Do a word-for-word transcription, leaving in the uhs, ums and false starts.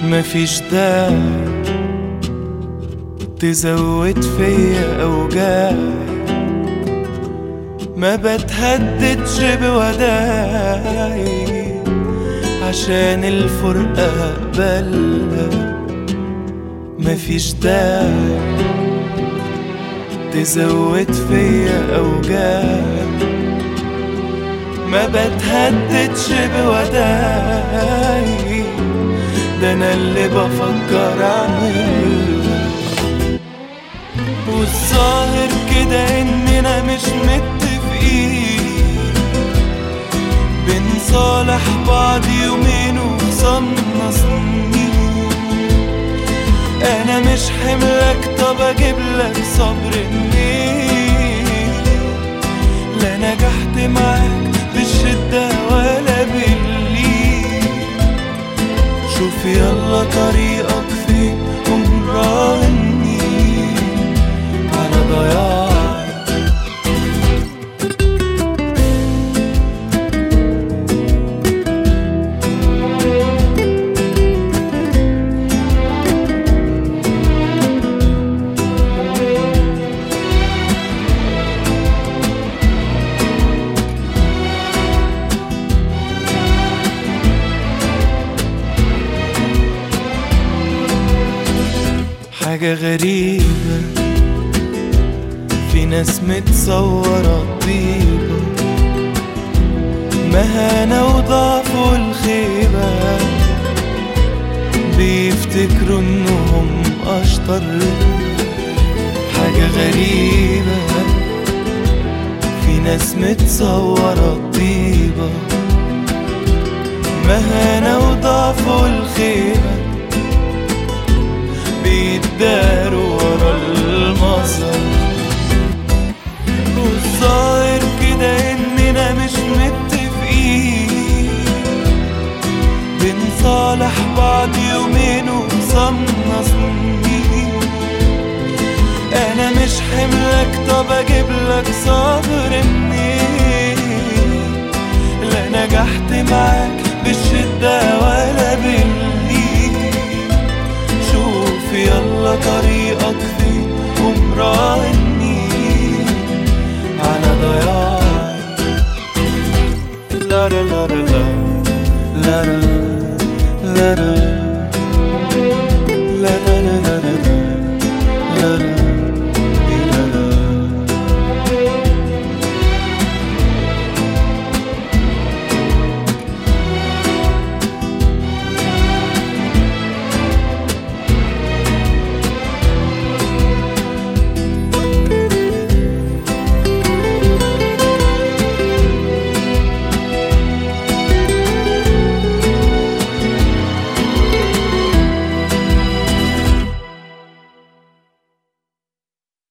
مفيش داعي تزود فيا أوجاعي، ما بتهددش بوداعي عشان الفرقة أقبلها. مفيش داعي تزود فيا أوجاعي، ما بتهددش بوداعي، ده أنا اللي بفكر أعملها. والظاهر كده إننا مش متفقين، بنصالح بعض يومين وخصمنا سنين. أنا مش حملك، طب أجيبلك صبر منين؟ لا نجحت معاك بالشدة ولا بالليل. شوف يلا طريقك فين ومراهني على ضياعي. حاجة غريبة، في ناس متصورة طيبة، مهانة وضعف والخيبة، بيفتكروا انهم اشطر. حاجة غريبة، في ناس متصورة طيبة، مهانة وضعف والخيبة، بيتداروا ورا المظهر. والظاهر كده اننا مش متفقين، بنصالح بعض يومين وخصمنا سنين. انا مش حملك، طب اجيبلك صبر منين؟ لا نجحت معاك بالشدة ولا بالليل. شوف يلا طريقك فين ومراهني على ضياعي. لا لا لا لا لا لا لا لا